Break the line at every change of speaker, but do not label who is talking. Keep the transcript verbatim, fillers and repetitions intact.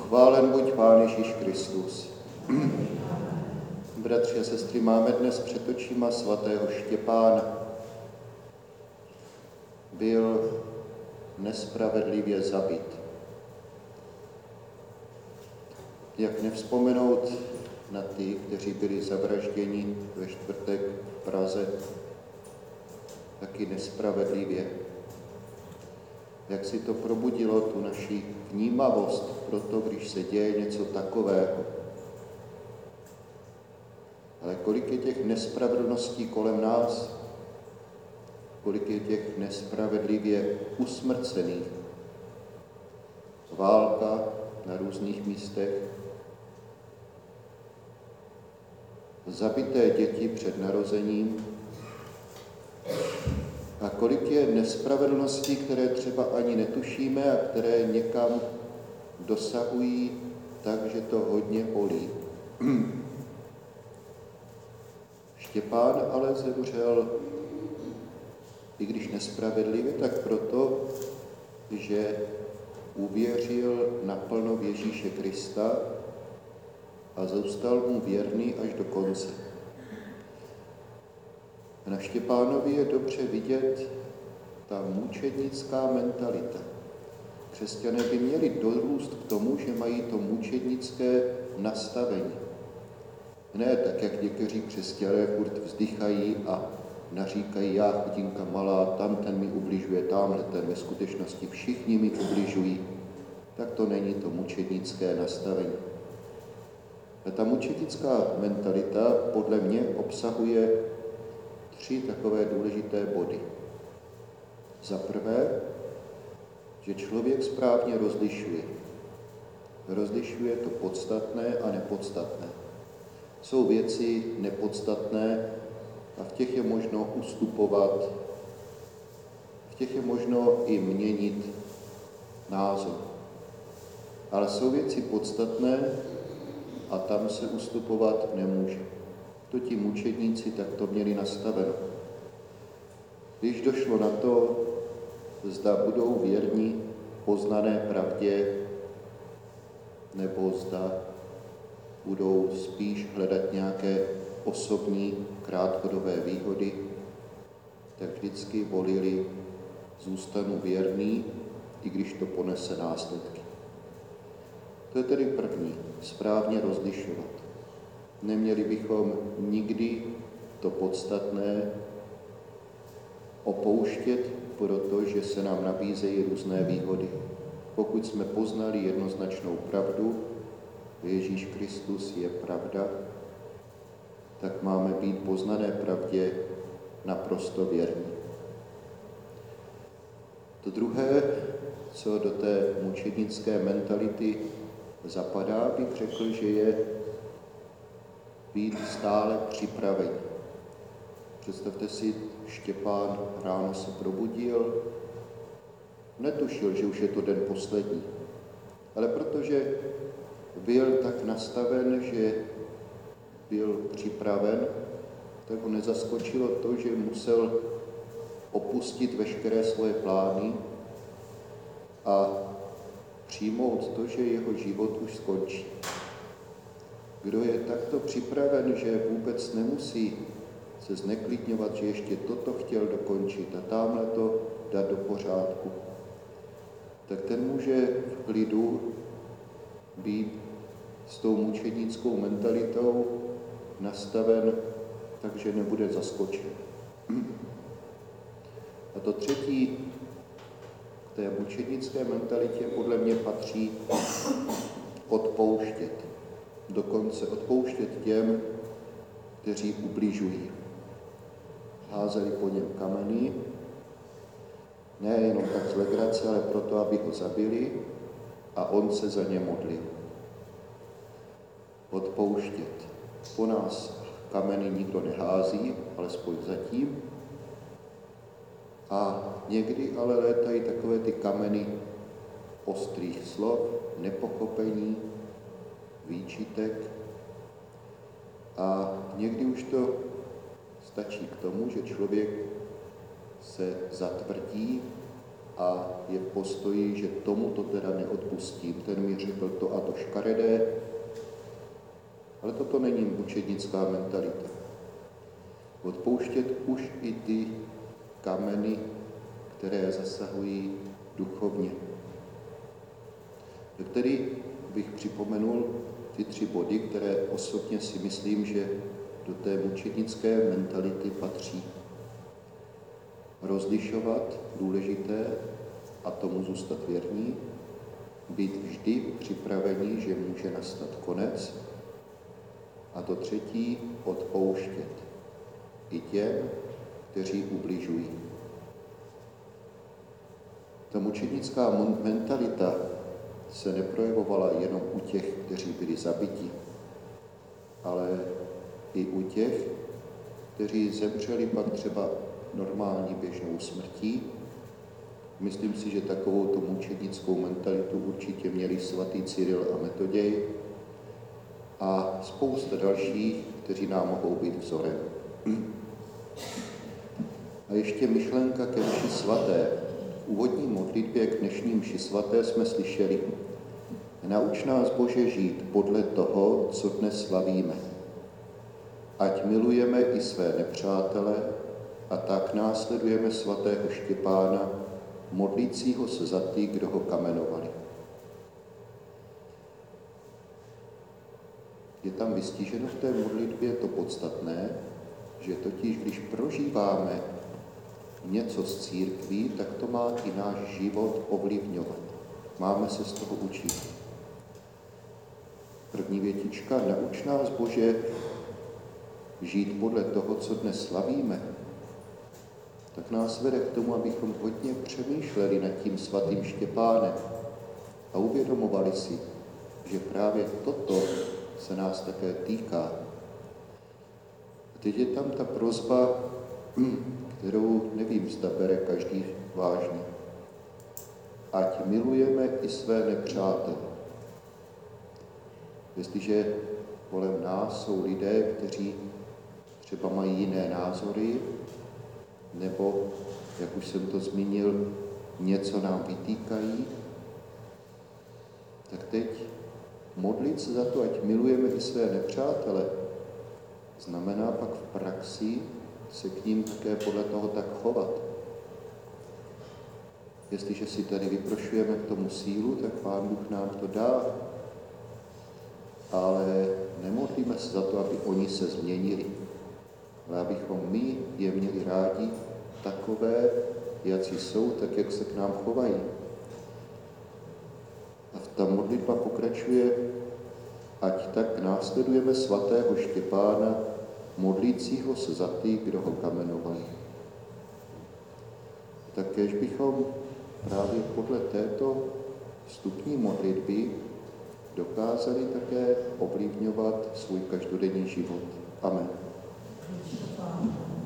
Pochválen buď Pán Ježíš Kristus. Bratři a sestry, máme dnes před očima svatého Štěpána. Byl nespravedlivě zabit. Jak nevzpomenout na ty, kteří byli zavražděni ve čtvrtek v Praze, taky nespravedlivě. Jak si to probudilo tu naši vnímavost pro to, když se děje něco takového. Ale kolik je těch nespravedlností kolem nás, kolik je těch nespravedlivě usmrcených. Válka na různých místech, zabité děti před narozením a kolik je nespravedlností, které třeba ani netušíme a které někam dosahují tak, že to hodně bolí. Štěpán ale zemřel, i když nespravedlivě, tak proto, že uvěřil naplno v Ježíše Krista a zůstal mu věrný až do konce. Na Štěpánovi je dobře vidět ta mučednická mentalita. Křesťané by měli dorůst k tomu, že mají to mučednické nastavení. Ne tak, jak někteří křesťané furt vzdychají a naříkají, já chudinka malá, tam ten mi ubližuje, tamhle ten, ve skutečnosti všichni mi ubližují. Tak to není to mučednické nastavení. A ta mučednická mentalita podle mě obsahuje tři takové důležité body. Za prvé, že člověk správně rozlišuje. Rozlišuje to podstatné a nepodstatné. Jsou věci nepodstatné a v těch je možno ustupovat, v těch je možno i měnit názor. Ale jsou věci podstatné a tam se ustupovat nemůže. To ti mučedníci tak to měli nastaveno. Když došlo na to, zda budou věrní poznané pravdě, nebo zda budou spíš hledat nějaké osobní krátkodobé výhody, tak vždycky volili zůstanu věrný, i když to ponese následky. To je tedy první, správně rozlišovat. Neměli bychom nikdy to podstatné opouštět, protože se nám nabízejí různé výhody. Pokud jsme poznali jednoznačnou pravdu, Ježíš Kristus je pravda, tak máme být poznané pravdě naprosto věrní. To druhé, co do té mučednické mentality zapadá, bych řekl, že je být stále připraven. Představte si, Štěpán ráno se probudil, netušil, že už je to den poslední, ale protože byl tak nastaven, že byl připraven, tak ho nezaskočilo to, že musel opustit veškeré svoje plány a přijmout to, že jeho život už skončí. Kdo je takto připraven, že vůbec nemusí se zneklidňovat, že ještě toto chtěl dokončit a tamhle to dát do pořádku, tak ten může v klidu být s tou mučednickou mentalitou nastaven, takže nebude zaskočen. A to třetí, k té mučednické mentalitě podle mě patří odpouštět. Dokonce odpouštět těm, kteří ubližují. Házeli po něm kameny, ne jenom tak z legrace, ale proto, aby ho zabili a on se za ně modlil. Odpouštět. Po nás kameny nikdo nehází, alespoň zatím. A někdy ale létají takové ty kameny ostrých slov, nepochopení, výčitek. A někdy už to stačí k tomu, že člověk se zatvrdí a je v postoji, že tomu to teda neodpustím. Ten mi řekl to a to škaredé, ale toto není mučednická mentalita. Odpouštět už i ty kameny, které zasahují duchovně. Tedy bych připomenul ty tři body, které osobně si myslím, že do té mučednické mentality patří. Rozlišovat důležité a tomu zůstat věrní, být vždy připravení, že může nastat konec, a to třetí, odpouštět i těm, kteří ubližují. Ta mučednická mentalita se neprojevovala jenom u těch, kteří byli zabiti, ale i u těch, kteří zemřeli pak třeba normální běžnou smrtí. Myslím si, že takovou tu mučednickou mentalitu určitě měli svatý Cyril a Metoděj a spousta dalších, kteří nám mohou být vzorem. A ještě myšlenka ke mši svaté. V úvodní modlitbě k dnešní mši svaté jsme slyšeli: Nauč nás, Bože, žít podle toho, co dnes slavíme. Ať milujeme i své nepřátele a tak následujeme svatého Štěpána, modlícího se za ty, kdo ho kamenovali. Je tam vystiženo v té modlitbě to podstatné, že totiž, když prožíváme něco z církví, tak to má i náš život ovlivňovat. Máme se z toho učit. První větička: Nauč nás, Bože, žít podle toho, co dnes slavíme, tak nás vede k tomu, abychom hodně přemýšleli nad tím svatým Štěpánem a uvědomovali si, že právě toto se nás také týká. A teď je tam ta prosba, kterou nevím, zda bere každý vážně. Ať milujeme i své nepřátele. Jestliže kolem nás jsou lidé, kteří třeba mají jiné názory, nebo, jak už jsem to zmínil, něco nám vytýkají, tak teď modlit se za to, ať milujeme i své nepřátele, znamená pak v praxi se k ním také podle toho tak chovat. Jestliže si tady vyprošujeme k tomu sílu, tak Pán Bůh nám to dá, ale nemodlíme se za to, aby oni se změnili, ale abychom my je měli rádi takové, jací jsou, tak jak se k nám chovají. A ta modlitba pokračuje: ať tak následujeme svatého Štěpána, modlícího se za ty, kdo ho kamenovali. Takéž bychom právě podle této vstupní modlitby dokázali také ovlivňovat svůj každodenní život. Amen.